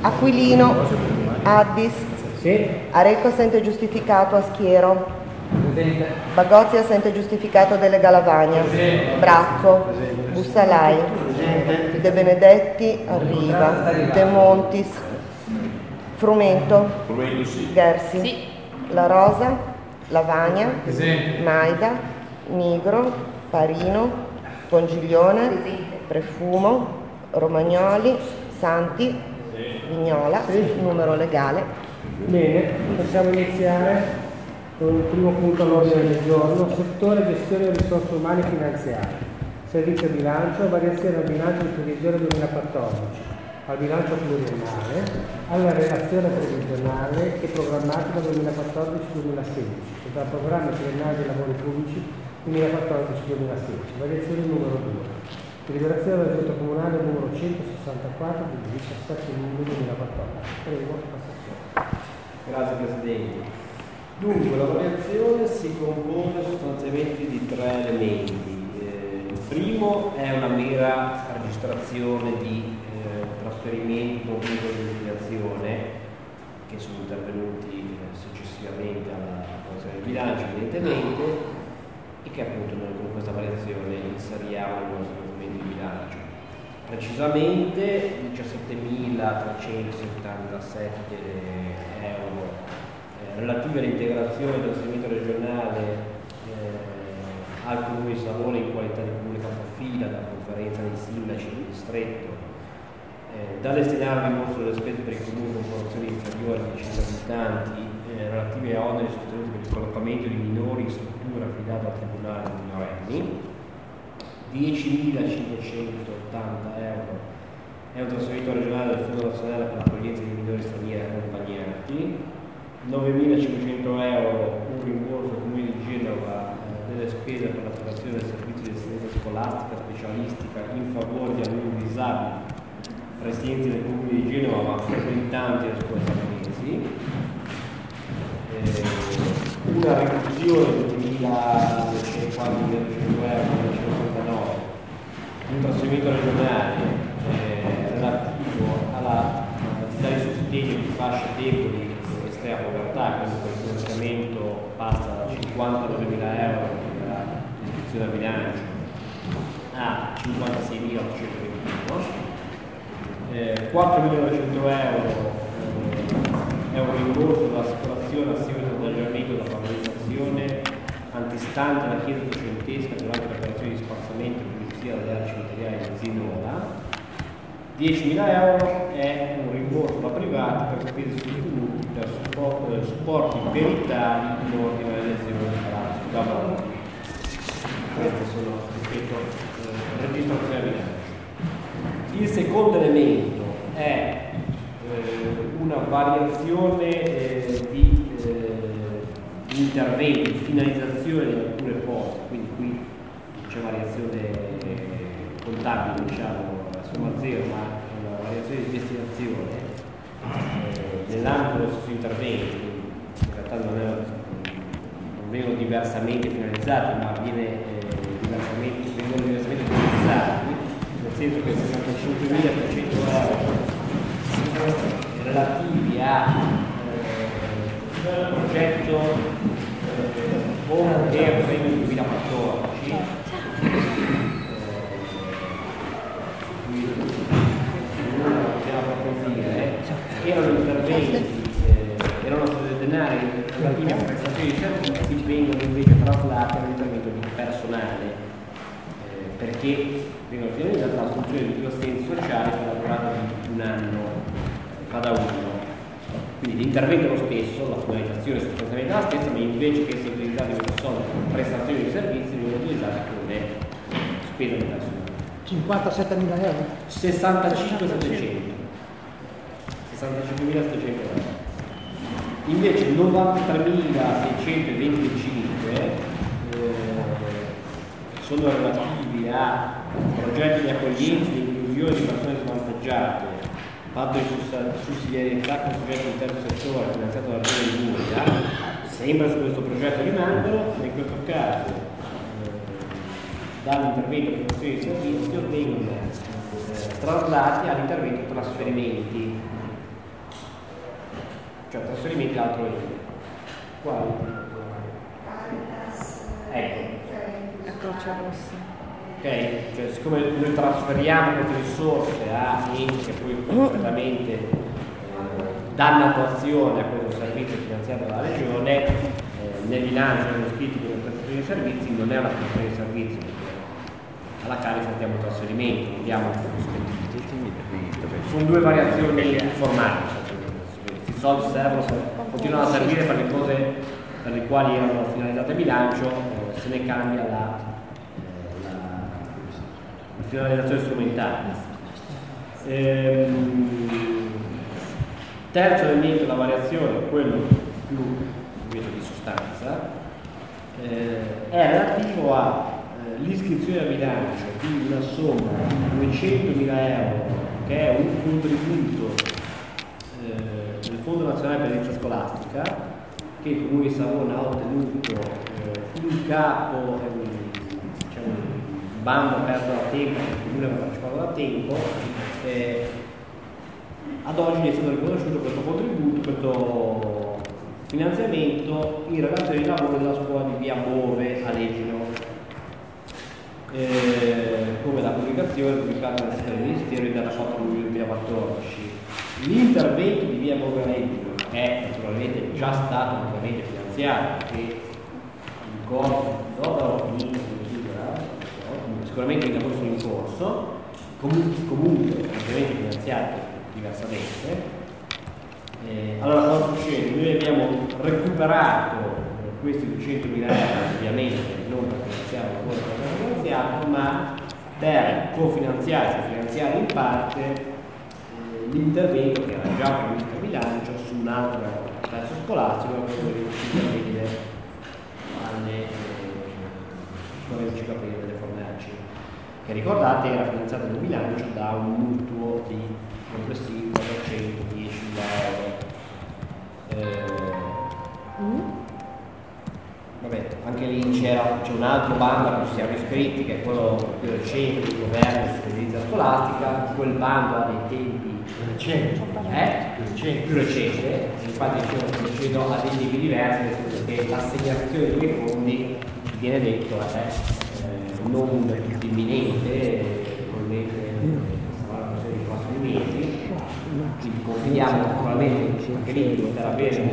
Aquilino, Addis, Sì. Arecco assente giustificato, Aschiero, Presente. Bagozzi assente giustificato, Delle Galavagna, Bracco, Bussalai, De Benedetti, arriva, De Montis, Frumento, Gersi, Sì. La Rosa, Lavagna, Maida, Nigro, Parino, Pongiglione, Prefumo, Romagnoli, Santi, Vignola, numero legale. Bene, possiamo iniziare con il primo punto all'ordine del giorno, settore gestione delle risorse umane e finanziarie, servizio bilancio, variazione al bilancio di previsione 2014, al bilancio pluriennale, alla relazione previsionale e programmatica 2014-2016 e dal programma triennale dei lavori pubblici 2014-2016, variazione numero 2. Deliberazione della Giunta Comunale numero 164 del 17 luglio 2014. Prego, Assessore. Grazie Presidente. Dunque, la variazione si compone sostanzialmente di tre elementi. Il primo è una mera registrazione di trasferimenti con punto di destinazione che sono intervenuti successivamente all'approvazione del bilancio, evidentemente, e che appunto noi con questa variazione inseriamo nel nostro documento di bilancio. Precisamente 17.377 euro relativi all'integrazione del trasferimento regionale al Comune di Savona in qualità di comune capofila dalla conferenza dei sindaci del distretto, da destinare al rimborso delle spese per i comuni con popolazioni inferiori a 10.000 abitanti relative a oneri sostenuti per il collocamento di minori in struttura affidata al Tribunale dei minorenni. 10.580 euro è un trasferimento regionale del Fondo Nazionale per l'accoglienza di minori stranieri accompagnati. 9.500 euro un rimborso al Comune di Genova delle spese per l'attivazione del servizio di assistenza scolastica specialistica in favore di alunni disabili residenti nel Comune di Genova ma frequentanti le scuole sanesi. Una riduzione di 2.200 euro, 199, un trasferimento regionale relativo alla attività di sostegno di fasce deboli e estrema povertà, quindi il finanziamento passa da 59.000 euro della iscrizione a bilancio a 56.821. 4.900 euro è un rimborso dell'assicurazione a seguito dell'aggiornamento della valorizzazione antistante la chiesa trecentesca durante le operazioni di spazzamento e pulizia delle aree cimiteriali di Zinola. 10.000 euro è un rimborso da privati per spese sostenuti per supporti peritali in ordine alle lezioni di palazzo Gabon. Queste sono, ripeto, registrazioni a bilancio. Il secondo elemento è una variazione di interventi, di finalizzazione di alcune poste, quindi qui c'è variazione contabile, diciamo, somma zero, ma una variazione di destinazione nell'ambito dello stesso intervento, in realtà non vengono diversamente finalizzati, ma vengono diversamente utilizzati, nel senso che 65.300 euro relativi a progetto Home Care Premio 2014 possiamo approfondire, erano interventi, erano denari relativi a prestazioni di servizi, vengono invece traslati all'intervento di personale perché vengono finalizzate l'assunzione di due assistenti sociali per la durata di un anno cada uno. Quindi l'intervento è lo stesso, la finalizzazione è sostanzialmente la stessa, ma invece che essere utilizzati come soldi per prestazioni di servizi, vengono utilizzati come spesa di personale. 57.000 euro? 65.700 euro. Invece 93.625 sono relativi a progetti di accoglienza e di inclusione di persone svantaggiate, fatto di sussidiarietà con soggetti di terzo settore finanziato dalla Regione Liguria. Sempre su questo progetto rimangono, ma in questo caso dall'intervento per prestazioni di servizio vengono traslati all'intervento trasferimenti. cioè trasferimenti d'altro ente. Quali? Ecco. La Croce Rossa. Ok? Cioè, siccome noi trasferiamo queste risorse a enti che poi concretamente danno attuazione a questo servizio finanziato dalla Regione, nel bilancio dello scritto delle prestazioni di servizi non è una prestazione di servizi, perché alla Carica diamo trasferimento, non diamo un po'. Sono due variazioni formali, questi soldi servono, continuano a servire per le cose per le quali erano finalizzate il bilancio, se ne cambia la finalizzazione strumentale. Terzo elemento della variazione, quello più invece di sostanza, è relativo all'iscrizione a bilancio di una somma di 200.000 euro, che è un contributo del Fondo Nazionale per l'Edilizia Scolastica, che il Comune di Savona ha ottenuto in capo, diciamo, un bando aperto da tempo, il Comune ha partecipato da tempo. Ad oggi è stato riconosciuto questo contributo, questo finanziamento in relazione ai lavori della scuola di via Bove a Legino, come la comunicazione pubblicata nel sito del Ministero in data 4 luglio 2014. L'intervento di via Bove a Legino è naturalmente già stato ampiamente finanziato, perché sicuramente i lavori sono in corso, comunque ampiamente finanziato diversamente. Allora cosa succede? Noi abbiamo recuperato questi 200.000 euro, ovviamente non per finanziare il lavoro che abbiamo finanziato, ma per cofinanziare, cioè finanziare in parte l'intervento che era già previsto a bilancio su un altro pezzo scolastico, quello di Cicaprile alle scuole di Cicaprile delle Fornaci, che ricordate era finanziato nel bilancio da un mutuo di complessivi 410.000 euro. Vabbè, anche lì c'è un altro bando a cui ci siamo iscritti, che è quello più recente del governo sull'edilizia scolastica. Quel bando ha dei tempi più recente, infatti dicevo ha dei tempi diversi, nel senso che l'assegnazione di quei fondi viene detto non imminente, probabilmente sarà una serie di prossimi mesi, quindi confidiamo naturalmente anche lì di poter avere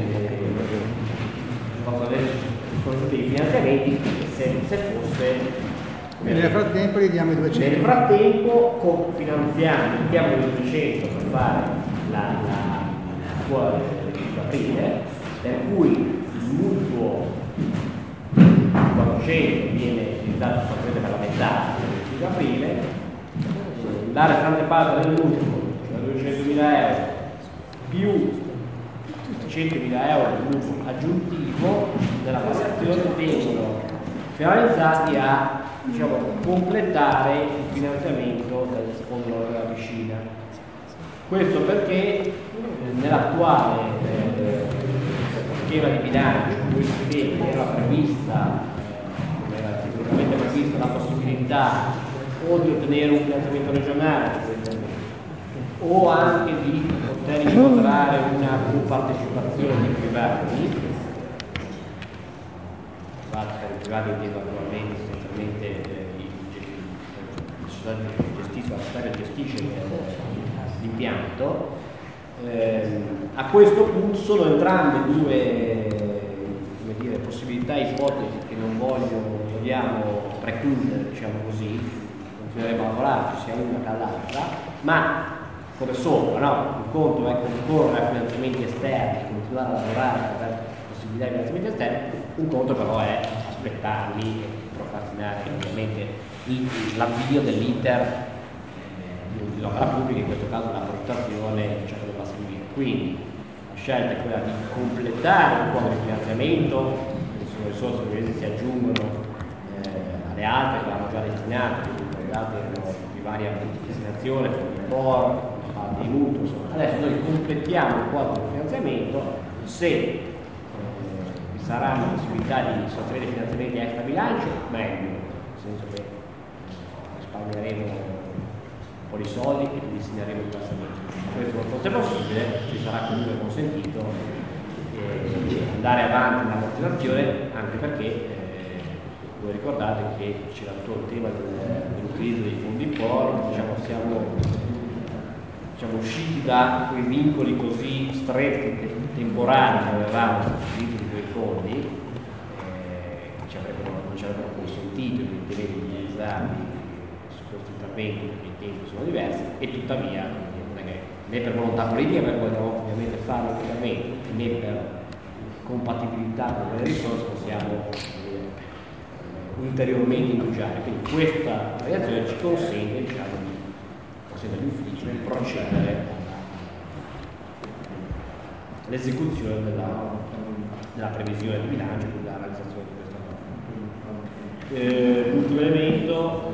dei finanziamenti, se fosse. Nel frattempo gli diamo i 200. Nel frattempo cofinanziamo, mettiamo il 200 per fare la scuola di aprile, per cui il mutuo 400 viene utilizzato solamente per la metà di aprile, la restante parte del mutuo, cioè 200.000 euro, più 100.000 euro di mutuo aggiuntivo della tassazione vengono finalizzati a, diciamo, completare il finanziamento del secondo loro della piscina. Questo perché nell'attuale schema di bilancio in cui si vede era prevista, era tecnicamente prevista la possibilità o di ottenere un finanziamento regionale o anche di poter incontrare una compartecipazione di privati. Per i privati intendo naturalmente essenzialmente la società che gestisce l'impianto. A questo punto sono entrambe due possibilità, ipotesi che non vogliamo precludere, diciamo così, continueremo a lavorarci sia una che all'altra, ma come sopra, no? Un conto è concorrere a finanziamenti esterni, continuare a lavorare per possibilità di finanziamenti esterni, un conto però è aspettarli e procrastinare ovviamente l'avvio dell'iter dell'opera pubblica, in questo caso la progettazione, cioè che dovrà seguire. Quindi la scelta è quella di completare un po' di finanziamento, sono risorse che si aggiungono alle altre che avevamo già destinato, le altre erano di varia destinazione, fondi POR, di mutuo, insomma. Adesso noi completiamo il quadro di finanziamento, se vi sarà la possibilità di sostenere finanziamenti extra bilancio, meglio, nel senso che risparmieremo un po' di soldi e li destineremo diversamente. Questo è qualcosa fosse possibile, ci sarà comunque consentito andare avanti nell'ammortizzazione, anche perché voi ricordate che c'era tutto il tema dell'utilizzo dei fondi POR, diciamo, siamo usciti da quei vincoli così stretti temporali che avevamo sull'utilizzo di quei fondi, che non ci avrebbero consentito evidentemente di utilizzarli su questi interventi, perché i tempi sono diversi, e tuttavia non è che né per volontà politica, perché vogliamo ovviamente farlo interventi, né per compatibilità con le risorse possiamo ulteriormente indugiare. Quindi questa reazione ci consente, diciamo, consente agli uffici di procedere all'esecuzione della previsione di bilancio e della realizzazione di questa norma. L'ultimo elemento,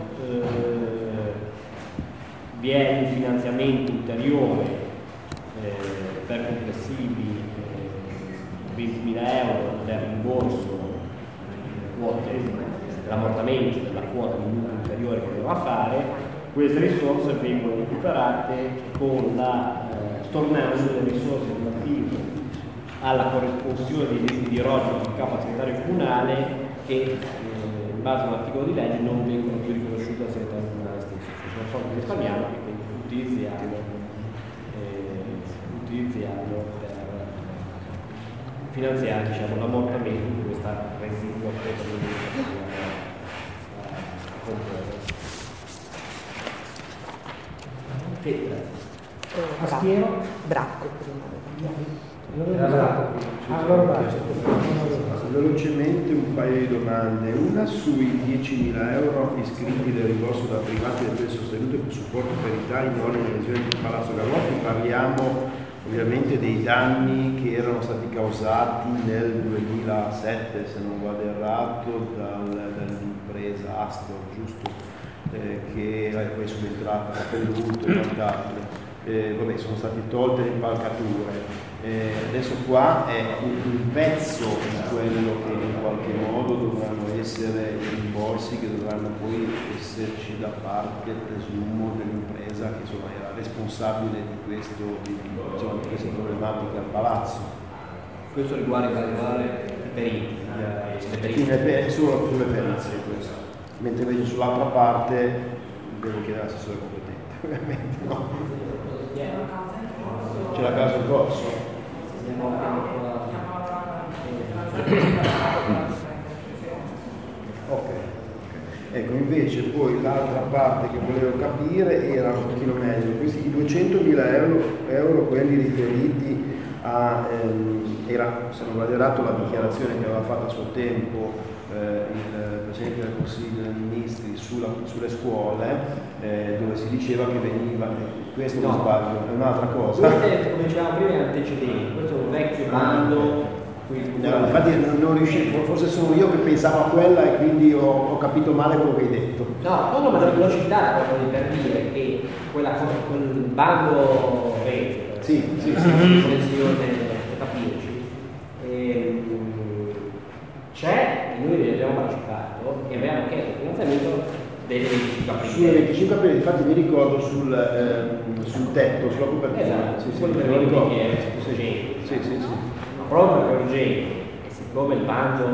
vi è un finanziamento ulteriore per complessivi 20.000 euro del rimborso dell'ammortamento della quota di multa ulteriore che doveva fare. Queste risorse vengono recuperate stornando le risorse relative alla corresponsione dei mesi di eroggio sul capo segretario comunale che in base a un articolo di legge non vengono più riconosciuti al segretario comunale stesso. Ci sono soldi che risparmiamo e quindi utilizziamo per finanziare, diciamo, l'ammortamento di questa residua quota di Astiero? Bracco prima. Velocemente un paio di domande, una sui 10.000 euro iscritti del rimborso da privati del peso sostenuto per supporto per Italia in ordine alle lesioni di Palazzo Gallotti. Parliamo ovviamente dei danni che erano stati causati nel 2007, se non vado errato, dall'impresa Astor, giusto? Che è poi subentrata a Pelluto e quant'altro. Vabbè, sono stati tolte le impalcature. Adesso qua è un pezzo di quello che in qualche modo dovranno essere i rimborsi che dovranno poi esserci da parte, presumo, dell'impresa che insomma era responsabile di questa problematica al palazzo. Questo riguarda in particolare i periti. Solo sulle perizie questo. Mentre invece sull'altra parte devo chiedere all'assessore competente, ovviamente, no? C'è la causa in corso? Ok. Ecco, invece poi l'altra parte che volevo capire era un pochino meglio, questi 200.000 euro, quelli riferiti a, se non vado errato, la dichiarazione che aveva fatto a suo tempo il Presidente del Consiglio dei Ministri sulle scuole, dove si diceva che veniva, questo non sbaglio, è un'altra cosa. Questo, come dicevamo prima, è antecedente, questo è un vecchio bando. Infatti non riuscivo, forse sono io che pensavo a quella e quindi ho capito male quello che hai detto. No, ma l'ho citata proprio per dire che quel bando convenzione c'è, e noi abbiamo partecipato e abbiamo chiesto il finanziamento delle 25 aprile. Sulle 25 aprile, infatti mi ricordo sul tetto, sulla copertura. Esatto, sì, quello per ricordo. Che è urgente. Sì. Ma proprio perché è urgente, e siccome il bando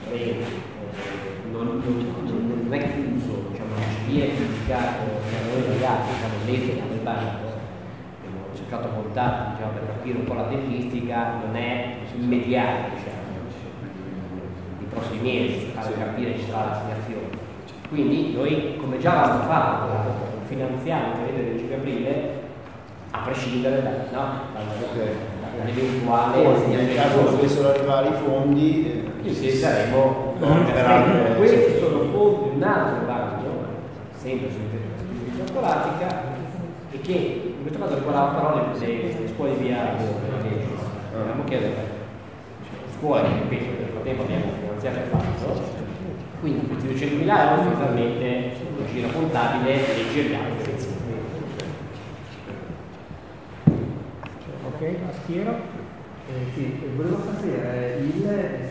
non è chiuso, diciamo, non ci viene giudicato da noi ragazzi, diciamo, l'etica del bando, abbiamo cercato contatti, diciamo, per capire un po' la tempistica, non è immediata, diciamo. Prossimi mesi per capire ci sarà l'assegnazione. Quindi noi, come già avevamo fatto, finanziamo il 25 aprile a prescindere dall'eventuale assegnazione. Nel caso dovessero arrivare i fondi, saremo questi sono fondi di un altro bando, sempre sull'intelligenza scolastica, e che in questo caso riguardava però le scuole di via abbiamo chiesto scuole che penso che nel frattempo abbiamo finanziato e fatto, quindi questi 200.000 euro sostanzialmente il giro contabile e giriamo. Ok, Astiero? Sì, volevo sapere il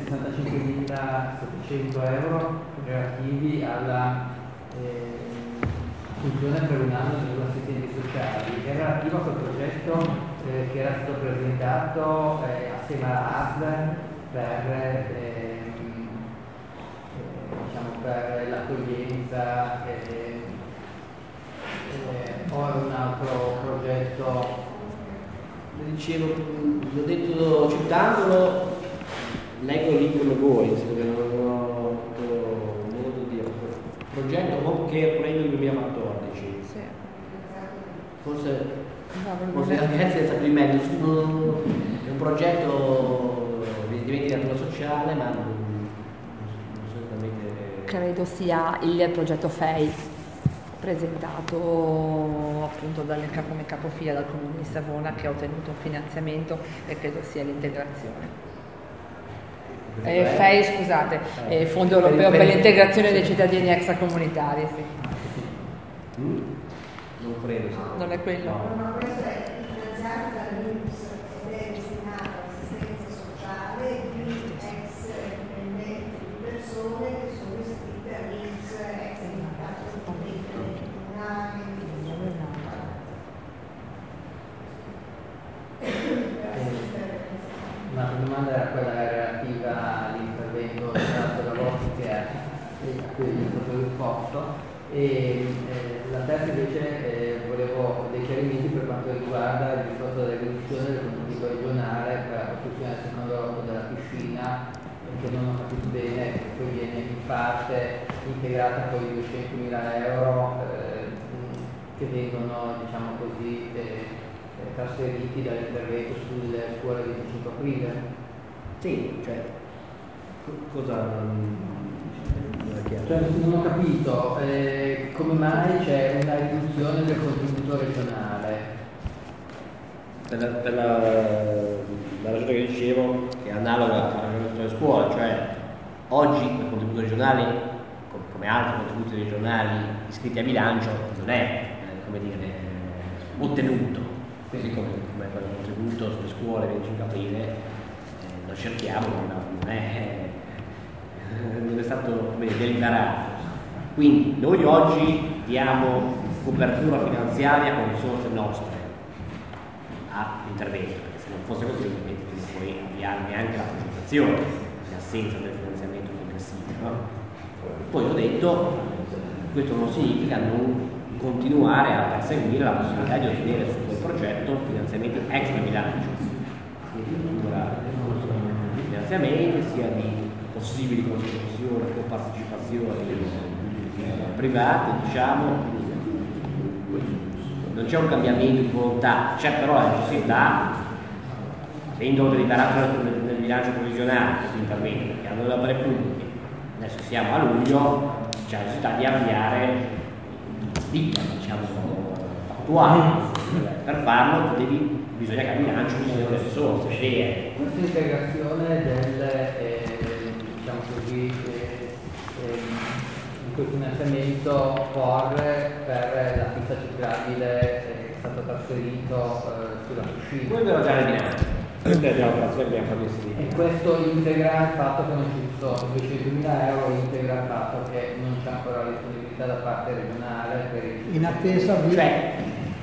65.700 euro relativi alla funzione per un anno dell'assistente sociale sociali è relativo a quel progetto che era stato presentato assieme alla ASL diciamo, per l'accoglienza o un altro progetto. Dicevo, l'ho detto citandolo, leggo lì come voi, perché non ho modo di dire. Progetto che prende il 2014. Sì. Forse anche senza più di mezzo, è un progetto evidentemente di natura sociale, ma non so esattamente. Credo sia il progetto FEI, presentato appunto come capofila dal Comune di Savona, che ha ottenuto un finanziamento, e credo sia l'integrazione. FEI, scusate, Fondo Europeo per l'integrazione dei cittadini extracomunitari, sì. Non credo. Non è quello? No, questo è finanziato dall'INPS ed è destinato all'assistenza sociale di ex dipendenti, di persone che sono iscritte all'INPS, ex impiegato comunali. La domanda era quella relativa all'intervento della robotica a cui è stato risposto, e la terza invece volevo dei chiarimenti per quanto riguarda il discorso della riduzione del contributo regionale per la costruzione del secondo lotto della piscina, che non ho capito bene, che poi viene in parte integrata con i 200.000 euro che vengono, diciamo così, trasferiti dall'intervento sulle scuole del 25 aprile? Sì, cioè, cosa non è chiaro? Cioè, non ho capito come mai c'è una riduzione del contributo regionale. Per la ragione che dicevo, che è analoga alla riduzione delle scuole, cioè oggi il contributo regionale, come altri contributi regionali iscritti a bilancio, non è come dire, ottenuto. Così come quel contributo sulle scuole del 25 aprile lo cerchiamo, non è stato deliberato. Quindi noi oggi diamo copertura finanziaria con risorse nostre all'intervento, perché se non fosse così ovviamente non puoi avviare neanche la progettazione in assenza del finanziamento complessivo, no? Poi ho detto, questo non significa non continuare a perseguire la possibilità di ottenere su quel progetto finanziamenti extra bilancio, sia di finanziamenti, sia di possibili contribuzioni o partecipazioni private, diciamo. Non c'è un cambiamento di volontà, c'è però la necessità, avendo deliberato nel bilancio provvisionale questo intervento, perché hanno le opere pubbliche, adesso siamo a luglio, c'è la necessità di avviare diciamo fattuale. Per farlo bisogna che il bilancio ci siano le risorse. Questa integrazione diciamo così, di quel finanziamento corre per la pista ciclabile che è stato trasferito sulla piscina. Quello era già nel bilancio. Questa è l'operazione che abbiamo fatto inserire. E questo integra il fatto che non ci sono 200.000 euro, integra il fatto che non c'è ancora la disponibilità da parte regionale per il In attesa di... Cioè,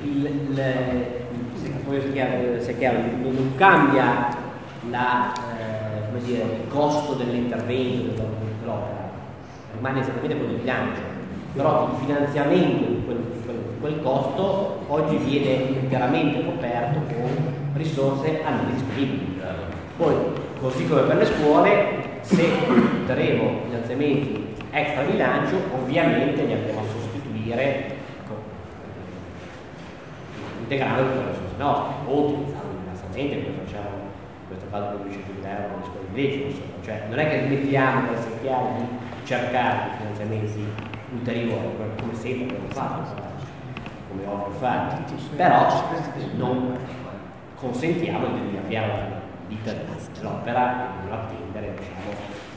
se è chiaro, non cambia come dire, il costo dell'intervento dell'opera, rimane esattamente quello del bilancio, però il finanziamento di quel costo oggi viene interamente coperto con risorse a noi disponibili. Poi, così come per le scuole, se otterremo finanziamenti extra bilancio, ovviamente li andremo a sostituire integrando con le risorse nostre o utilizzando diversamente, come facciamo in questo caso con 200.000 euro alle scuole di legge, insomma. Cioè, non è che smettiamo per cercare di cercare finanziamenti ulteriori, come sempre abbiamo fatto, come ovvio fare, però non consentiamo di avviare la vita dell'opera e di non attendere, diciamo,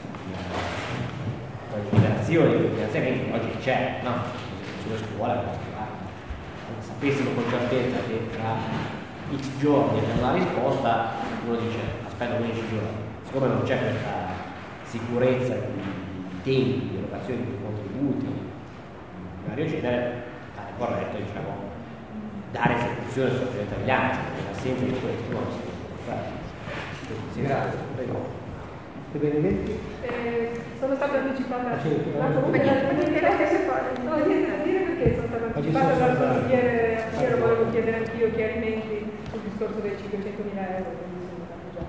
la liberazione di finanziamenti che oggi c'è, no? Sulle scuole, sapessimo con certezza che tra X giorni abbiamo una risposta, uno dice aspetta 15 giorni, siccome non c'è questa sicurezza di tempi, di erogazione di contributi di vario genere, è corretto, diciamo, dare esecuzione al stabilimento di bilancio, in assenza di questo non si può fare. Sì, grazie, prego. Benedetti? Sono stata anticipata. Comunque niente da dire perché sono stata anticipata dal consigliere, volevo chiedere anch'io chiarimenti sul discorso dei 500.000 euro, quindi sono stata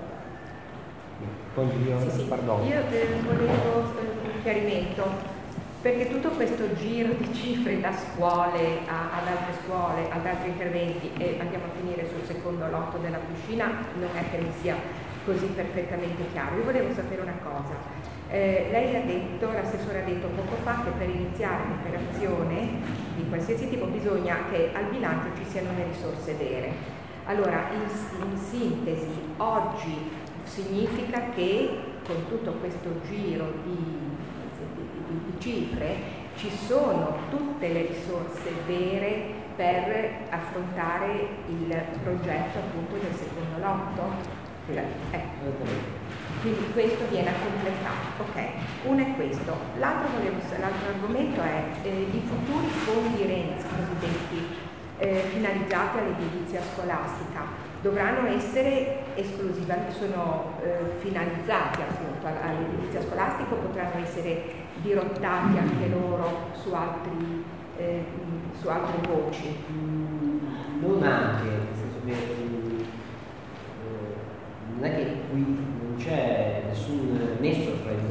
già. Io volevo un chiarimento, perché tutto questo giro di cifre da scuole ad altri interventi, e andiamo a finire sul secondo lotto della piscina, non è che mi sia così perfettamente chiaro. Io volevo sapere una cosa. Lei ha detto, l'assessore ha detto poco fa, che per iniziare un'operazione di qualsiasi tipo bisogna che al bilancio ci siano le risorse vere. Allora, in sintesi, oggi significa che con tutto questo giro di cifre ci sono tutte le risorse vere per affrontare il progetto appunto del secondo lotto? Quindi questo viene completato. Ok, uno è questo. L'altro argomento è i futuri fondi Renzi cosiddetti finalizzati all'edilizia scolastica dovranno essere esclusivamente, sono finalizzati appunto all'edilizia scolastica, o potranno essere dirottati anche loro su altre voci? Non anche, nel senso che non è che qui non c'è nessun nesso tra i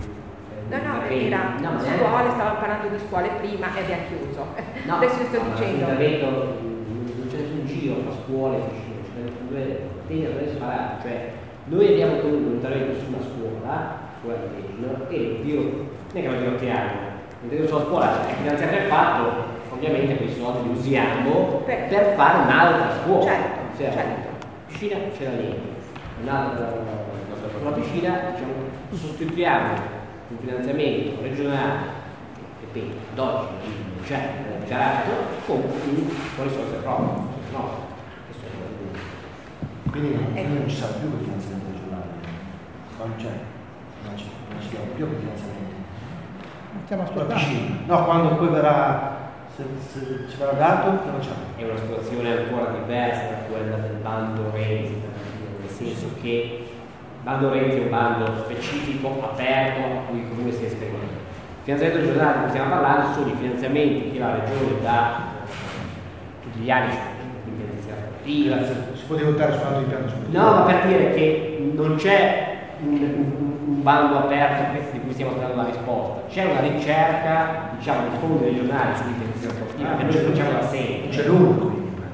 scuole, stavamo parlando di scuole prima e abbiamo chiuso. No, adesso sto dicendo. Non c'è nessun giro tra scuole e piscine, c'è due temi separati, cioè noi abbiamo ottenuto un intervento su una scuola e non è che lo dirottiamo, l'intervento sulla scuola è finanziato il fatto, ovviamente quei soldi li usiamo per fare un'altra scuola. Certo. Piscina c'era niente. Sulla piscina diciamo, sostituiamo un finanziamento regionale che ad oggi non c'è dichiarato con risorse proprie. No. Quindi non ci sarà più quel finanziamento regionale, non ci sarà più quel finanziamento. Stiamo aspettando. No, quando poi verrà, se ci verrà dato, non c'è. È una situazione ancora diversa da quella del bando Renzi, nel senso che bando Renzi è un bando specifico, aperto, a cui il comune si esprime. Il finanziamento regionale di cui stiamo parlando sono i finanziamenti che la regione dà tutti gli anni, quindi sportiva. Si può votare su un altro impianto sportivo? No, ma per dire che non c'è un bando aperto di cui stiamo aspettando la risposta, c'è una ricerca, diciamo, di fondi regionali sull'intensiva sportiva che noi facciamo da sempre. C'è l'uno.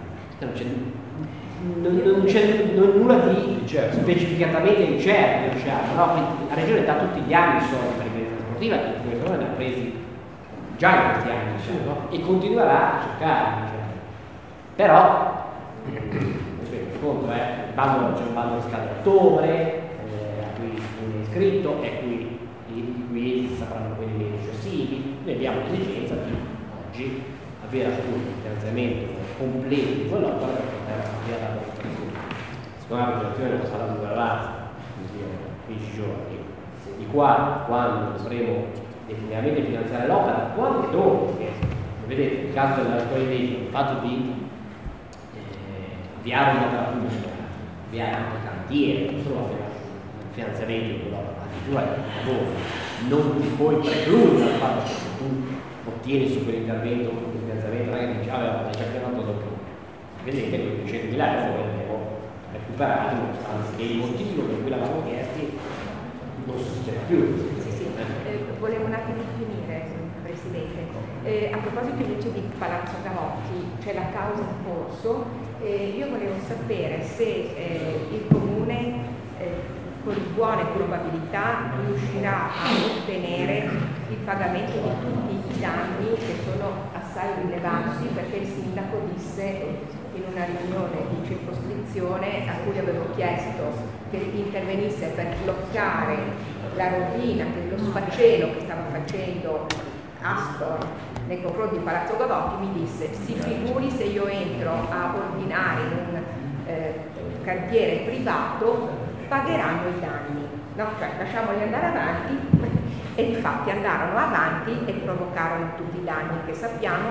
Non c'è nulla di specificatamente ricerca, diciamo, no? La regione dà tutti gli anni i soldi per l'impresa sportiva, che la regione ne ha presi già in questi anni, diciamo, no? E continuerà a cercare, diciamo. Però il conto è c'è un bando che scade a ottobre, a cui è iscritto e a cui i quiz saranno quelli meno successivi. Noi abbiamo l'esigenza di oggi avere appunto un finanziamento completo di quell'opera per poter avviare la lavorazione. Secondo me la progettazione non sarà durata 15 giorni, di qua quando dovremo definitivamente finanziare l'opera, quando e dove, perché vedete nel caso della scuola di il fatto di avviare un'opera pubblica, avviare anche cantiere, non solo il finanziamento di quell'opera, addirittura il lavoro, non ti puoi precludere dal fatto che se tu ottieni su quell'intervento un finanziamento, non è che dici, aveva già chiamato dopo. Vedete che quei 100.000 euro li abbiamo recuperati, nonostante che il motivo per cui l'avevamo chiesti non succede più. Sì. Volevo un attimo finire, Presidente. A proposito invece di Palazzo Gavotti, c'è la causa in corso. Io volevo sapere se il Comune con buone probabilità riuscirà a ottenere il pagamento di tutti i danni che sono assai rilevanti, perché il sindaco disse in una riunione di circoscrizione a cui avevo chiesto che intervenisse per bloccare la rovina, lo sfacelo che stava facendo Astor nei confronti di Palazzo Gavotti, mi disse: si figuri se io entro a ordinare in un cantiere privato, pagheranno i danni, no? Cioè lasciamoli andare avanti, e difatti andarono avanti e provocarono tutti i danni che sappiamo.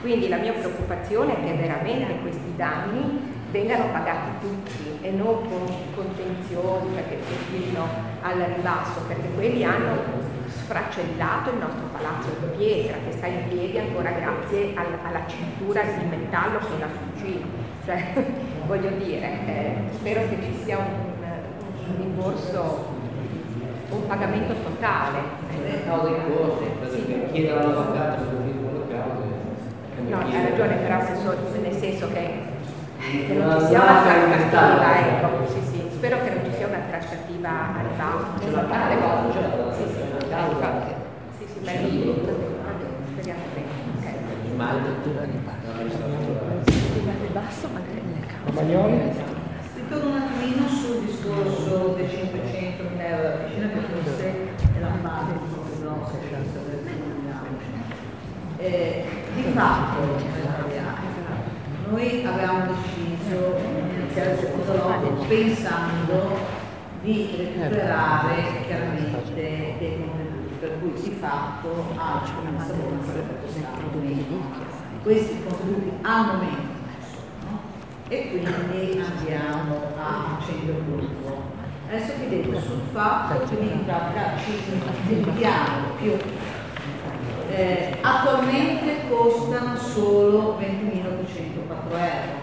Quindi la mia preoccupazione è che veramente questi danni vengano pagati tutti e non con contenziosi perché continuino al ribasso, perché quelli hanno sfracellato il nostro palazzo di pietra che sta in piedi ancora grazie alla cintura di metallo che la fuggì. Cioè, voglio dire, spero che ci sia un rimborso, un pagamento totale. Cause in corso, per chiedere all'avvocato se non cause. No, hai ragione, però nel senso che non ci sia una trattativa, ecco, sì, spero che non ci sia una trattativa a ribasso. Sì, ma lì speriamo bene. Ma ribasso magari nel caso. Romagnoli? Ritorno un attimino sul discorso dei 500.000 euro della piscina, che forse è la base di quello che c'è stato di fatto, noi avevamo deciso di iniziare il secondo logo pensando di recuperare chiaramente dei contenuti, per cui di fatto anche una Savona sarebbe costato meno. Questi contenuti al momento sono, e quindi andiamo a 100 gruppo. Adesso vi detto sul fatto che in pratica ci dedichiamo più. Attualmente costano solo 20.804 euro,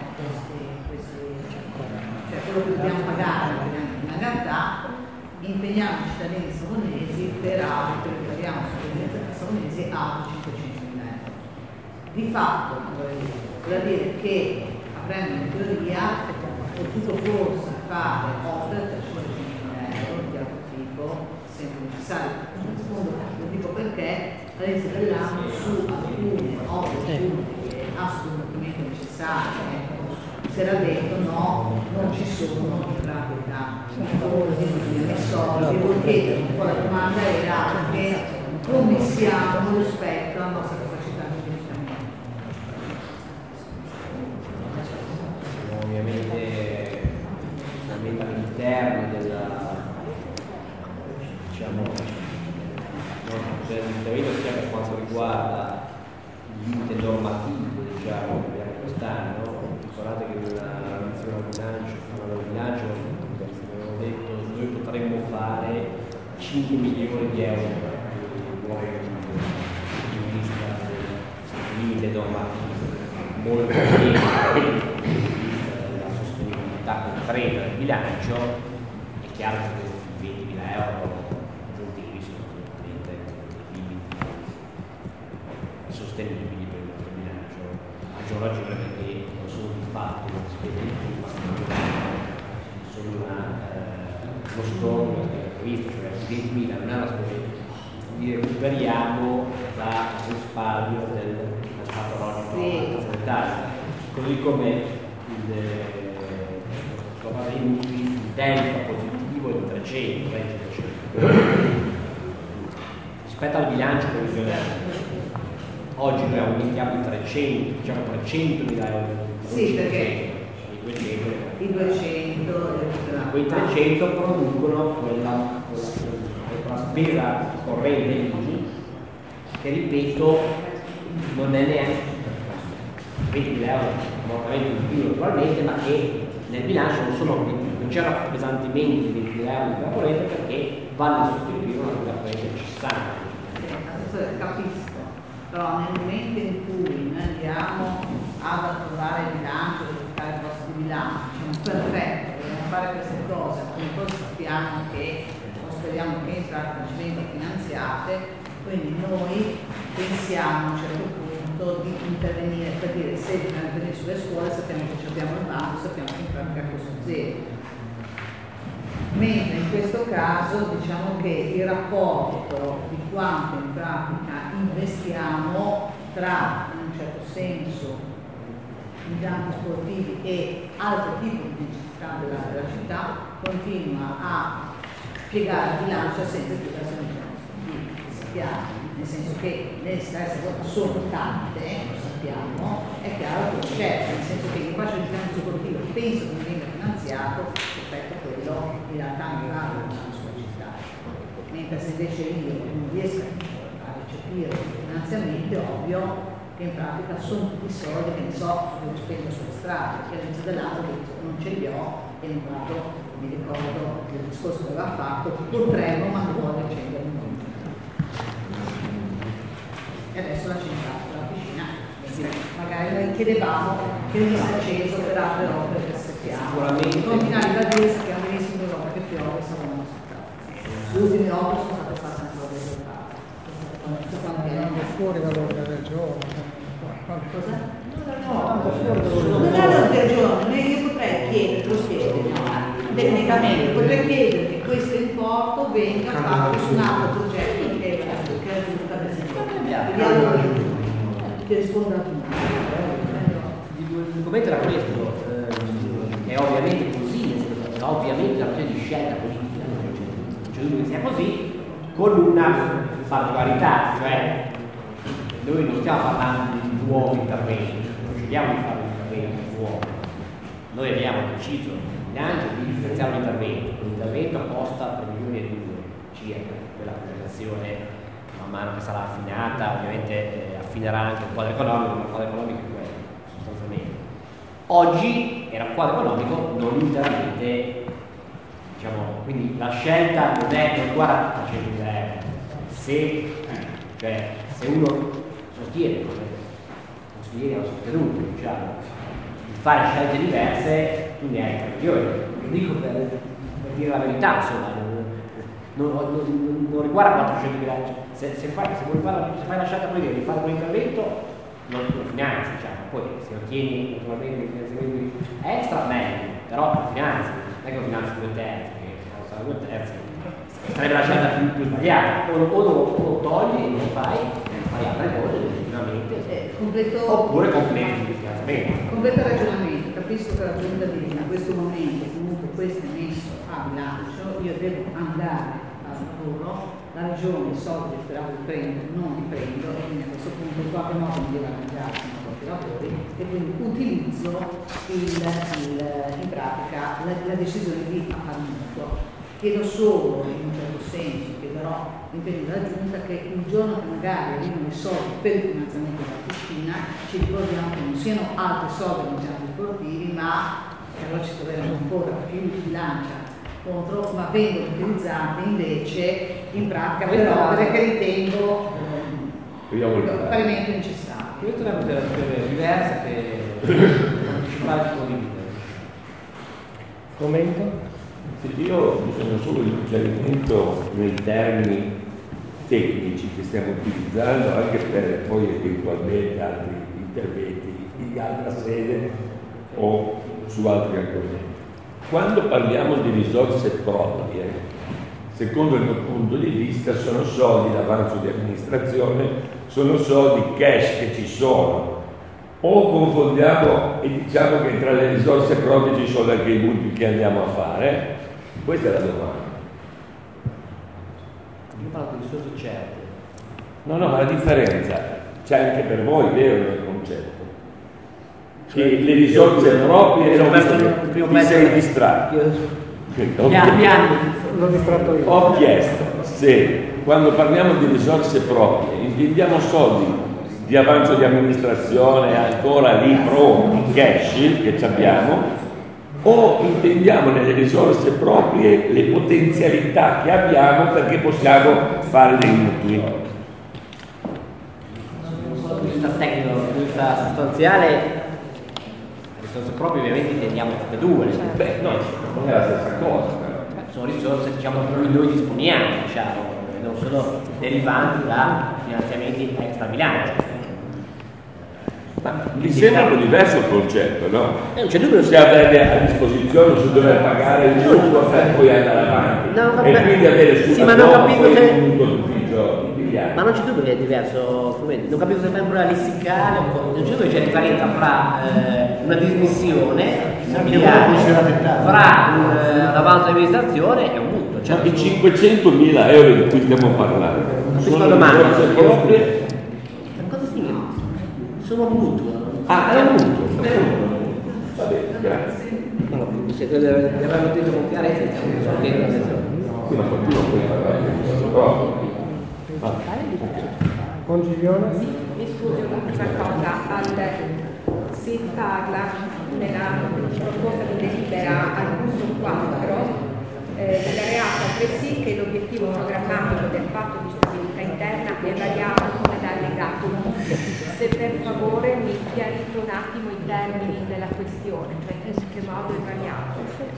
cioè quello che dobbiamo pagare, in realtà impegniamo i cittadini savonesi per altri, prepariamo i cittadini savonesi a 500.000 euro. Di fatto, vuol dire che aprendo in teoria potuto forse fare oltre 300.000 euro di altro tipo, sempre necessario. Lo dico perché all'inizio dell'anno su alcune opere pubbliche assolutamente necessarie si era detto no, non ci sono in pratica i soldi, perché poi la domanda era anche come siamo rispetto alla nostra capacità di investimento. Ovviamente all'interno dell'intervento sia per quanto riguarda il limite normativo che abbiamo quest'anno. Ricordate che nella relazione al bilancio abbiamo detto che noi potremmo fare 5 milioni di euro di nuovi in vista del limite normativo, molto meno della sostenibilità concreta del bilancio. È chiaro che questi 20.000 euro aggiuntivi sono sostenibili per il nostro bilancio, a giorno perché non sono di fatto una spesa in più, ma sono uno storno previsto, cioè 20.000 non è una spesa di recuperiamo da risparmio del patologico sanitario, così come il delta positivo è di 300 rispetto al bilancio previsionale. Oggi noi aumentiamo i 300, diciamo 300.000 euro. Sì, perché i 200 quei 300 producono quella spesa corrente lì, che ripeto non è neanche 20.000 euro mortalmente in più naturalmente, ma che nel bilancio non c'erano appesantimenti di 20.000 euro di quella corrente perché vanno a sostituire una quella corrente necessaria. Capisco. Però nel momento in cui noi andiamo ad approvare il bilancio, ad approvare il costo di bilancio, diciamo perfetto, dobbiamo fare queste cose, come poi sappiamo che, o speriamo che saranno facilmente finanziate, quindi noi pensiamo a un certo punto di intervenire, per dire se dobbiamo intervenire sulle scuole sappiamo che abbiamo il bando, sappiamo che in pratica costo zero. Mentre in questo caso diciamo che il rapporto di quanto in pratica investiamo tra in un certo senso impianti sportivi e altri tipi di necessità della città continua a piegare il bilancio senza più la sappiamo, nel senso che le stesse sono tante, lo sappiamo, è chiaro che c'è, nel senso che il fascio di impianto sportivo penso che non venga finanziato rispetto a quello in realtà non va nella sua città, mentre se invece io non riesco a recepire il finanziamento, è ovvio che in pratica sono tutti soldi che ne so, che spendo sulle strade, che all'inizio dell'anno non ce li ho e in quanto mi ricordo che il discorso che aveva fatto, potremmo ma non vuole accendere il mondo. E adesso la centrale della piscina, magari noi chiedevamo che venisse acceso per altre opere che sappiamo. Sicuramente. Non finali da dire sappiamo benissimo l'Europa che piove, siamo la nostra casa. Le ultime opere sono state fatte anche da risultati. Fuori dall'ordine del giorno. Cosa? Non è l'ordine del giorno, io potrei chiedere, lo chiedo, tecnicamente, potrei chiedere che questo importo venga fatto su un altro progetto che è la giunta presentata. Vediamo che risponda a tutti. Il documento era questo, è ovviamente così, nel senso, è ovviamente una questione di scelta politica, cioè che sia così, con una particolarità, cioè noi non stiamo parlando di nuovi interventi, non scegliamo di fare un intervento nuovo, noi abbiamo deciso in bilancio di finanziare un intervento, l'intervento costa 3 milioni e 2 circa, quella presentazione man mano che sarà affinata, ovviamente affinerà anche il quadro economico, ma il quadro economico è quello, sostanzialmente. Oggi era un quadro economico non interamente, diciamo, quindi la scelta non riguarda 100.000 euro. Se uno sostiene, come consiglieri hanno sostenuto, diciamo, di fare scelte diverse, tu ne hai 3 milioni. Lo dico per dire la verità, insomma, non riguarda 400.000 euro. Se fai la scelta politica di fare quell'intervento, non lo finanzi, diciamo. Poi se ottieni naturalmente dei finanziamenti extra, meglio, però lo finanzi, non è che lo finanzi 2 terzi, perché se non sarà 2 terzi sarebbe la scelta più sbagliata, o lo togli e lo fai altre cose legittimamente, oppure completi il finanziamento. Completo il ragionamento, capisco che la giunta di in questo momento comunque questo è messo a bilancio, io devo andare al lavoro, la regione i soldi speravo di prendere, non li prendo e quindi a questo punto in qualche modo mi devo arrangiare con i propri lavori e quindi utilizzo in pratica la decisione di affidamento. Chiedo solo, in un certo senso, chiederò l'impegno della Giunta che il giorno che magari arrivano i soldi per il finanziamento della piscina ci ricordiamo che non siano altri soldi nei centri sportivi, ma che allora ci troveremo ancora più di bilancia contro, ma vengono utilizzati invece in pratica per opere che ritengo parimenti necessarie. Questa è una considerazione diversa che partecipare a condividere. Commento? Io bisogna solo un chiarimento nei termini tecnici che stiamo utilizzando anche per poi eventualmente altri interventi in altra sede o su altri argomenti. Quando parliamo di risorse proprie, secondo il mio punto di vista, sono soldi d'avanzo di amministrazione, sono soldi cash che ci sono. O confondiamo e diciamo che tra le risorse proprie ci sono anche i mutui che andiamo a fare? Questa è la domanda. Io parlo di risorse certe. No, ma la differenza c'è anche per voi, vero nel concetto? Che le risorse proprie ti sei distratto. L'ho distratto io. Ho chiesto se quando parliamo di risorse proprie intendiamo soldi di avanzo di amministrazione ancora lì pronti, cash che abbiamo, o intendiamo nelle risorse proprie le potenzialità che abbiamo perché possiamo fare dei mutui. Dal punto di vista tecnico, dal punto di vista sostanziale, le risorse proprie ovviamente intendiamo tutte e due. Beh, no, non è la stessa cosa. Sono risorse, diciamo, di cui noi disponiamo, diciamo, non sono derivanti da finanziamenti extra bilancio. Ma mi sembra un diverso il concetto, no? Non c'è dubbio. Se avere a disposizione su dover pagare il mutuo per poi andare avanti e quindi avere su un punto d'ufficio impigliato. Ma non c'è dubbio che è diverso strumento. Non capisco se fai pure la lessicale, non c'è dubbio che c'è differenza fra una dismissione fra un avanzo di amministrazione e un mutuo. Cioè, i 500.000 euro di cui stiamo parlando sono risorse proprie. Cosa significa? Sono mutuo. È un mutuo. Va bene, grazie. Se abbiamo detto con chiarezza, stiamo chiedendo adesso. Sì, ma qualcuno può parlare di risorse proprie. Congiglione? un'ultima cosa, si parla nella proposta di delibera al punto 4 dell'areato altresì che l'obiettivo programmatico del patto di stabilità interna è variato come da allegato. Se per favore mi chiarite un attimo i termini della questione, cioè in che modo è variato.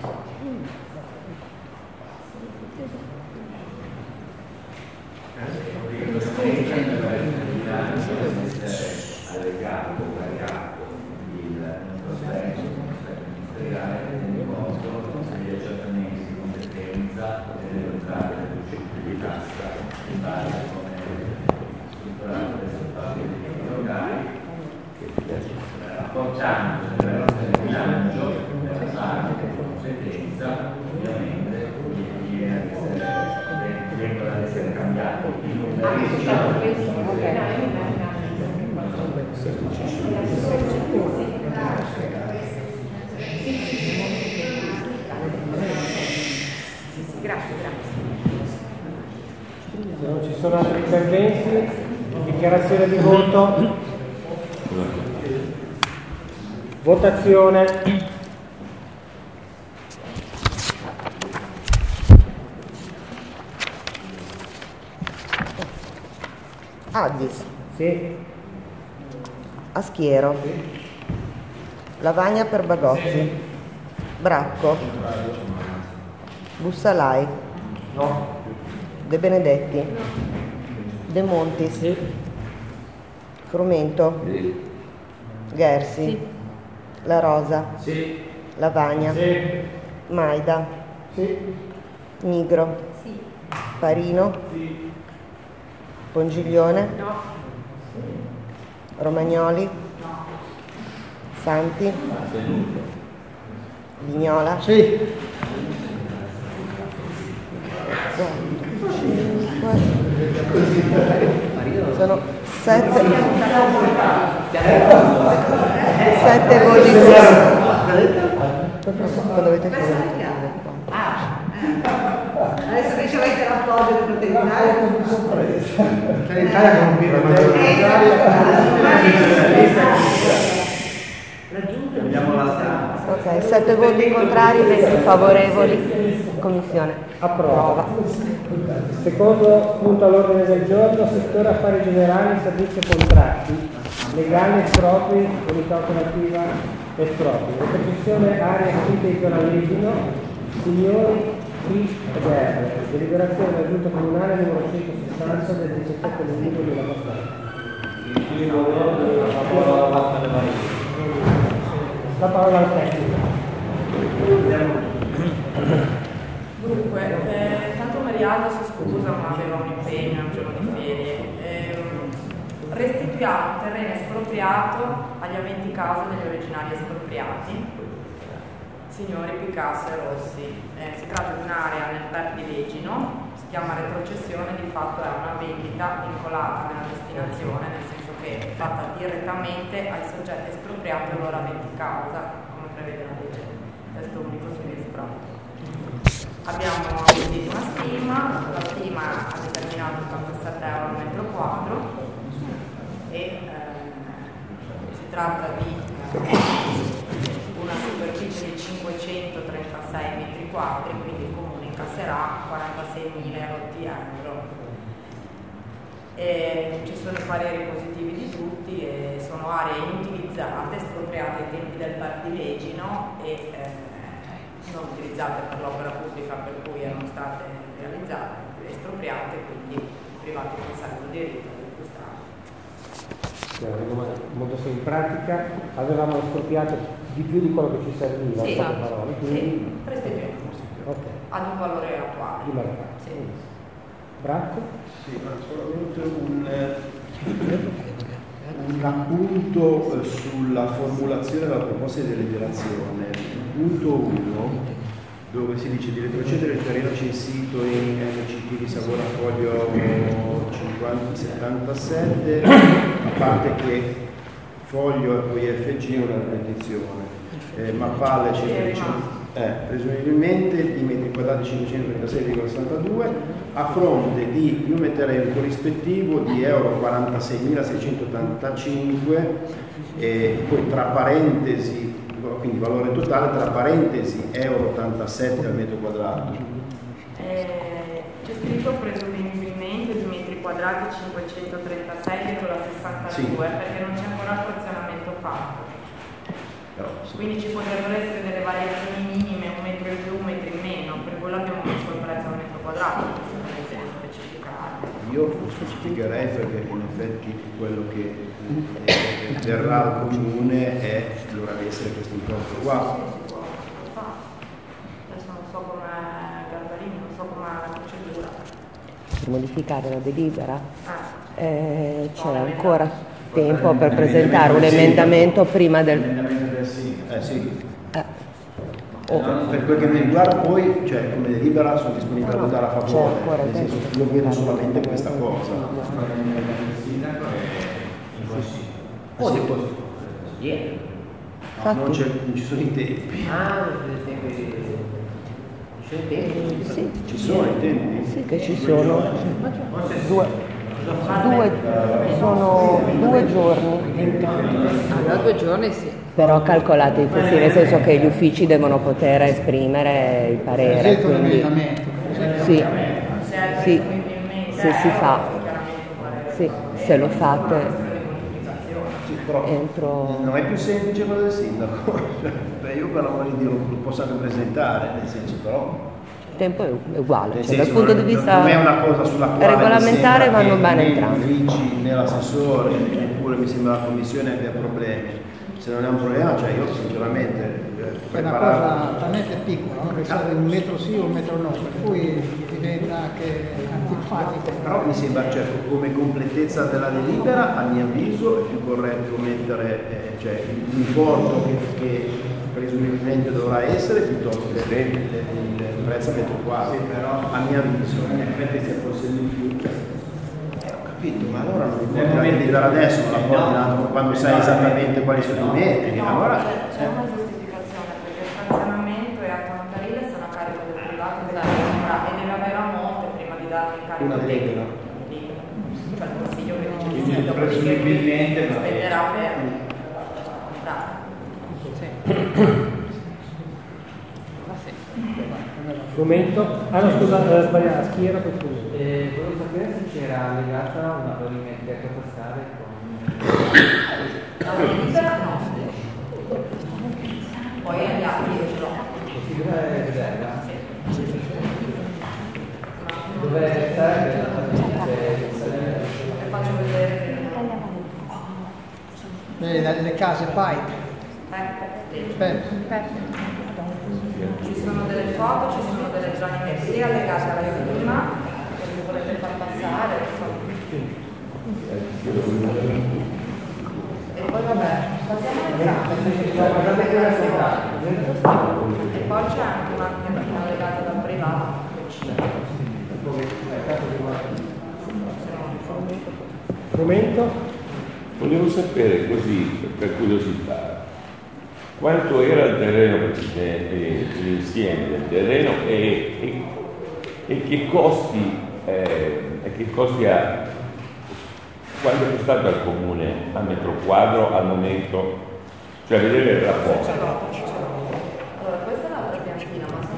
Allegato, variato il prospetto ministeriale tenendo conto degli accertamenti di competenza e delle entrate delle uscite di tassa in base a come strutturato dai risultati dei locali, apportando nella relazione di bilancio nella parte di competenza, ovviamente vengono ad essere cambiati i numeri. Grazie. Se non ci sono altri interventi, dichiarazione di voto, votazione. Addis. Sì. Aschiero. Sì. Lavagna per Bagozzi. Bracco. Bussalai. No. De Benedetti. De Montis. Sì. Frumento. Sì. Gersi. Sì. La Rosa. Sì. Lavagna. Sì. Maida. Sì. Nigro. Sì. Parino. Sì. Pongiglione. No. Romagnoli. No. Santi. Vignola. Sì. 5. Sono 7 voti. Dovete Adesso che ci avete l'appoggio per terminare, ok, 7 voti contrari, 20 favorevoli. Commissione Approva. Secondo punto all'ordine del giorno, settore affari generali, servizi e contratti, legali espropri, unità operativa espropri. Repercussione area scritta di zona Legino, signori PDR, deliberazione della Giunta Comunale numero 160 del 17 luglio 2004. La parola al tecnico. Dunque, tanto Mariano si scusa ma aveva un impegno, un giorno di ferie. Restituiamo terreno espropriato agli aventi causa degli originali espropriati, signori Picasso e Rossi. Si tratta di un'area nel PER di Legino, si chiama retrocessione, di fatto è una vendita vincolata nella destinazione, nel senso che è fatta direttamente ai soggetti espropriati o loro aventi causa, come prevede la legge testo unico sugli espropri. Abbiamo acquisito una stima, la stima ha determinato 87 euro al metro quadro e si tratta di una superficie di 536 metri quadri, quindi il comune incasserà 46.000 euro. Ci sono i pareri positivi di tutti e sono aree inutilizzate, espropriate ai tempi del PER di Legino e non utilizzate per l'opera pubblica per cui erano state realizzate, espropriate, quindi i privati conservano il diritto di acquistare. Molto in pratica avevamo espropriato di più di quello che ci serviva, sì, esatto. Parole, quindi... sì, restituiamo okay. ad un valore attuale. Di mercato. Sì. Bracco? Sì, ma solamente un appunto sulla formulazione della proposta di deliberazione. Punto 1, dove si dice di retrocedere il terreno censito in NCT di Savona Foglio 5077, a parte che Foglio e poi FG è una ripetizione, Mappalle presumibilmente di metri quadrati 536,62 a fronte di, io metterei un corrispettivo di euro 46.685 e poi tra parentesi, quindi valore totale tra parentesi euro 87 al metro quadrato. C'è scritto presumibilmente di metri quadrati 536,62 Sì. perché non c'è ancora il frazionamento fatto. Però, sì. Quindi ci potrebbero essere delle variazioni minime, un metro in più, un metro in meno, per quello abbiamo messo il prezzo al metro quadrato, se volete specificare. Io lo specificherei perché in effetti quello che verrà al comune dovrebbe essere questo importo qua. Adesso non so com'è Garbarini, non so com'è la procedura. Per modificare la delibera c'è ancora tempo per presentare un emendamento prima del... Sì. Per quel che mi riguarda poi, cioè come delibera sono disponibile a votare a favore, nel senso che io vedo solamente questa cosa. Non ci sono i tempi. Sì. Ci sono i tempi? Sì che ci sono. Sono 2 giorni. Allora 2 giorni sì. Però calcolate sì, nel senso che gli uffici devono poter esprimere il parere. Quindi, sì, se si fa, sì, se lo fate entro... Non è più semplice quello del sindaco, io per l'amore di Dio lo posso anche presentare, nel senso però... Il tempo è uguale, Nel cioè, senso, dal punto di vista non è una cosa sulla quale regolamentare vanno bene entrambi. Né Luigi né l'assessore, neppure mi sembra la commissione abbia problemi. Se non è un problema, cioè io sinceramente è una cosa talmente piccola, no? Che serve un metro sì o un metro no, per cui diventa anche antipatico. Però mi sembra, cioè, come completezza della delibera, a mio avviso è più corretto mettere cioè, l'importo che presumibilmente dovrà essere piuttosto che il prezzo a metro quadro, però a mio avviso in effetti se fosse di più. Ho capito, ma allora non mi porti la delibera adesso, ma la porti un attimo quando sai esattamente quali sono i metri. No, Allora, c'è una giustificazione perché il frazionamento e atto notarile sono a carico del privato e della Camera e deve avere a monte prima di darlo in carico una delibera. Cioè il consiglio che dice di sì, dopodiché spenderà per comprare. Frumento? Ah no, scusa, sbagliato, schiera per frumento. Volevo sapere se c'era legata una planimetria catastale con... La delibera no. Poi agli altri io ce l'ho. Possibile vederla? Dovrebbe stare per la planimetria. E faccio vedere. Le case pipe. Ci sono delle foto, ci sono delle planimetrie allegate alla firma che vi volete far passare. E poi vabbè, passiamo alle carte e poi c'è anche una allegata dal privato. Frumento? Volevo sapere così, per curiosità, quanto era il terreno, l'insieme del terreno e che costi ha, quanto è costato al comune a metro quadro al momento, cioè vedere il rapporto. Allora, questa è l'altra piantina, ma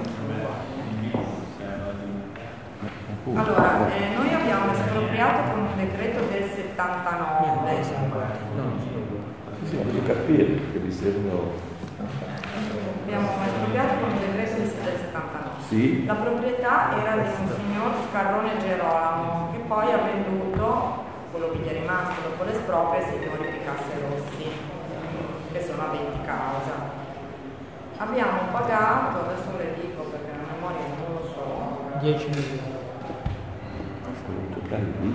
allora, noi abbiamo espropriato con un decreto del 79. Sì, voglio capire perché mi servono. Abbiamo espropriato con un decreto del 79. Sì. La proprietà era di un signor Scarrone Gerolamo che poi ha venduto quello che gli è rimasto dopo l'esproprio ai signori Picasso e Rossi, che sono aventi causa. Abbiamo pagato, adesso le dico perché la memoria non lo so, 10 milioni. In totale di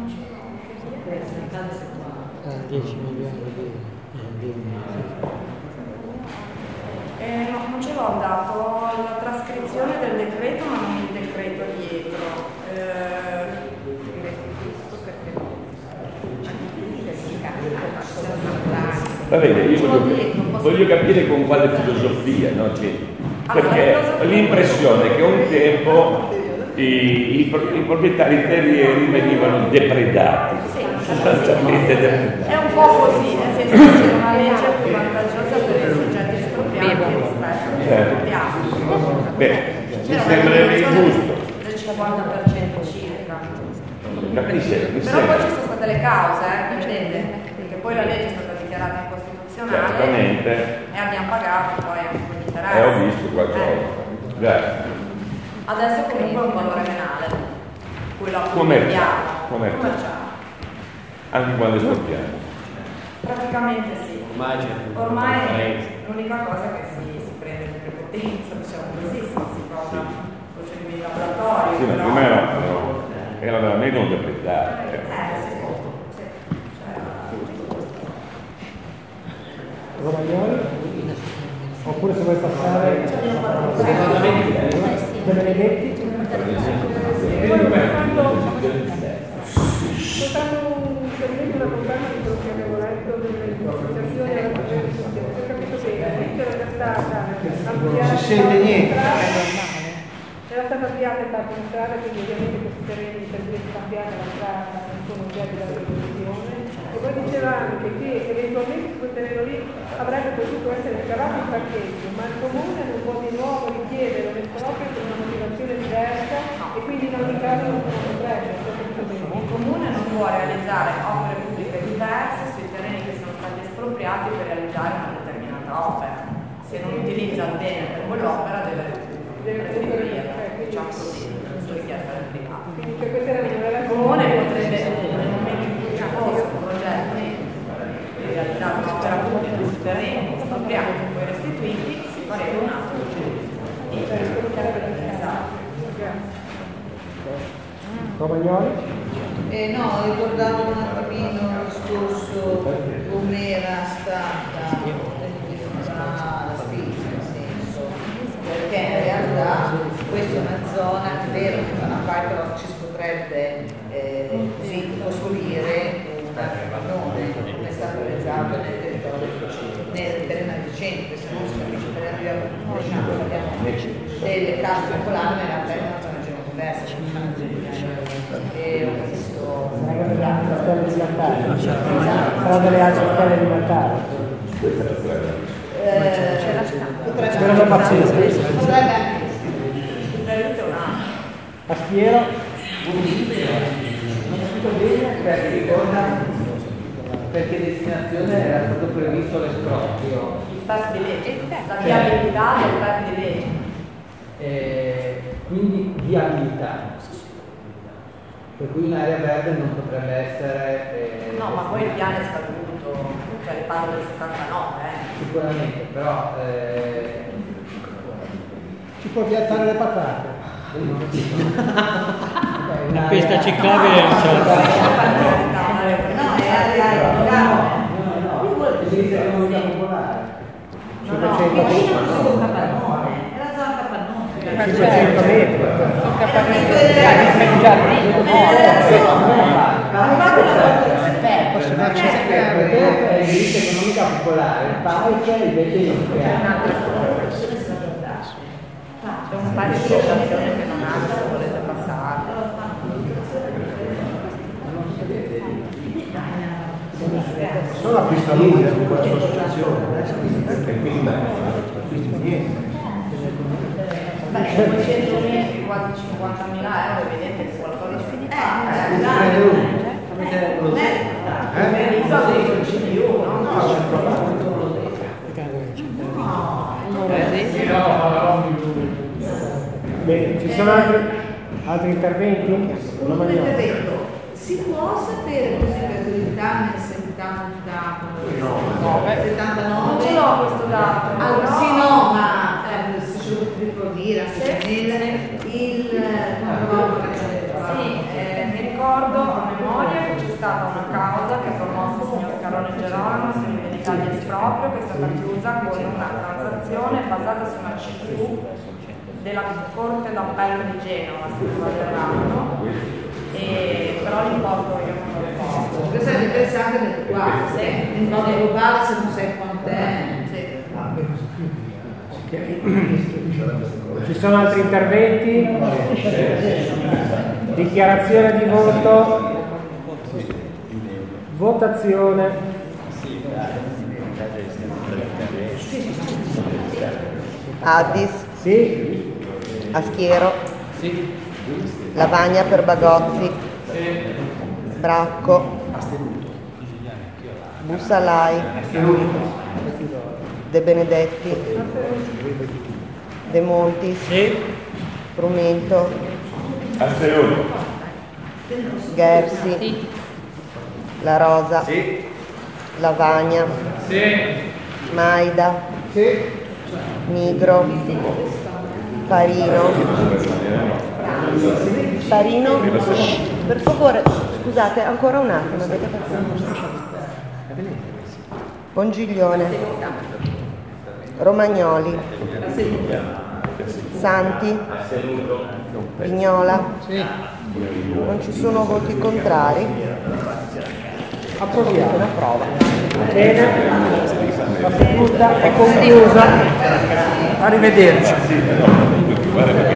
10 milioni di no, non ce l'ho dato la trascrizione del decreto, ma non il decreto dietro. Va bene, io voglio capire con quale filosofia, no? Che perché ho l'impressione che un tempo i proprietari terrieri venivano depredati, sostanzialmente depredati. È un po' così, nel senso che c'è una legge più vantaggiosa per i soggetti espropriati rispetto agli espropriati. Beh, mi sembra ingiusto. Del 50% circa. Capisce? Però poi ci sono state le cause, vedete? Perché poi la legge è stata dichiarata incostituzionale. Certamente. E abbiamo pagato poi anche con gli interessi. Ho visto qualcosa. Grazie. Adesso comunque è un valore venale, quello Commerciale. Anche quando espropriamo. Praticamente sì. Ormai l'unica cosa è che si prende di prepotenza, diciamo così, si prova procedimenti laboratori. Sì, ma prima era veramente un depredare. Romagnoli? Oppure se vuoi passare De Benedetti? Soltanto una conferma di quello che avevo letto delle associazioni alla Costituzione. Ho capito che era stata ampliata. Si sente niente. Era stata ampliata in parte una strada, quindi ovviamente questi terreni per dire cambiare la strada non sono oggetti della rivoluzione. E poi diceva anche che eventualmente su quel terreno lì avrebbe potuto essere scavato il parcheggio, ma il comune non può di nuovo richiedere un esproprio per una motivazione diversa e quindi in ogni caso non potrebbe. Il comune non può realizzare opere pubbliche diverse sui terreni che sono stati espropriati per realizzare una determinata opera. Se non utilizza il bene per quell'opera deve restituire, diciamo così, su richiesta del privato. Il comune potrebbe, nel momento in cui ci fosse un progetto di realizzare un'opera pubblica su terreni espropriati e poi restituiti, si farebbe un atto di Romagnoli? No, ricordavo un attimino il discorso come era stata la spesa, nel senso, perché in realtà questa è una zona, è vero che da una parte ci si potrebbe così costruire un pannone come è stato realizzato nel territorio, nel terreno adiacente, se non si capisce per arrivare delle case popolari, nella realtà è una zona diversa. E ho visto sarà delle altre stelle di Natale. Spero non pazzesco. Potrebbe anche A Schiero? Non ho capito bene perché destinazione era stato previsto l'esproprio. il PEF di legge, la viabilità del PEF di legge. Quindi viabilità. Per cui un'area verde non potrebbe essere... No, ma poi il piano è scaduto, cioè parlo del 79. Sicuramente, però... Ci può piantare le patate. La pista ciclabile non ce la fa. No, è Devi essere un'unità popolare. 500 metri. è la zona capannone. 500 metri. È l'edilizia economica popolare, il parco invece C'è un paio di stazioni che non ha, se volete passare. Solo la pista lunga con questa associazione, e quindi niente. Beh, 200 metri, quasi 50.000 euro, evidente che qualcosa si fa. Bene, ci sono altri interventi? Un intervento. Si può sapere così per curiosità nel 79? Non ce l'ho questo dato. Allora, sì, no, ma se ce lo potete rifornire anche il Sì, mi ricordo a memoria che c'è stata una causa che ha promosso il signor Scarone Gerolamo sull'immunità di esproprio, che è stata chiusa con una transazione basata su una CFU della Corte d'Appello di Genova, se non vado errato, però l'importo io non lo ricordo. Questo è interessante nel quadro, in modo globale se non sai quant'è. Ok. Ci sono altri interventi? Dichiarazione di voto. Votazione. Addis? Sì. Aschiero? Sì. Lavagna per Bagozzi? Bracco? Bussalai? De Benedetti? De Montis? Frumento? Gersi? La Rosa? Lavagna? Maida? Nigro? Parino? Per favore, scusate, ancora un attimo, avete pazienza. Bongiglione? Romagnoli? Santi? Vignola? Non ci sono voti contrari? Approviamo. Una prova. Bene, la seduta è conclusa. Arrivederci.